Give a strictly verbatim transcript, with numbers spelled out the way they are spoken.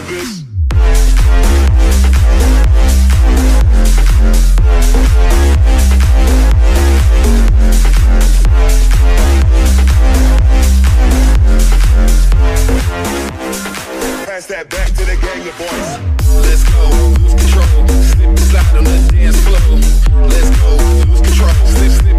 this. Pass that back to the gang of boys. Let's go, lose control. Slip and slide on the dance floor. Let's go, lose control. Slip, slip.